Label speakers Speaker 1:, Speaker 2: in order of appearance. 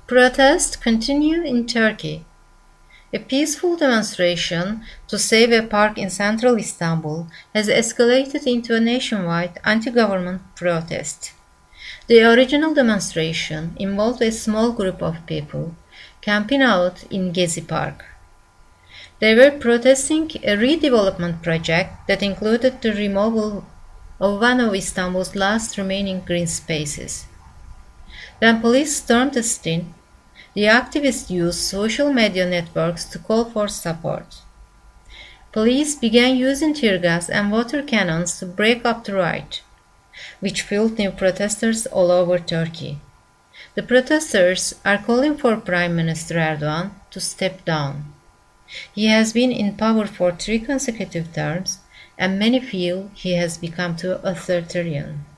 Speaker 1: Protests continue in Turkey. A peaceful demonstration to save a park in central Istanbul has escalated into a nationwide anti-government protest. The original demonstration involved a small group of people camping out in Gezi Park. They were protesting a redevelopment project that included the removal of one of Istanbul's last remaining green spaces. When police stormed the scene, the activists used social media networks to call for support. Police began using tear gas and water cannons to break up the riot, which fueled new protesters all over Turkey. The protesters are calling for Prime Minister Erdogan to step down. He has been in power for 3 consecutive terms, and many feel he has become too authoritarian.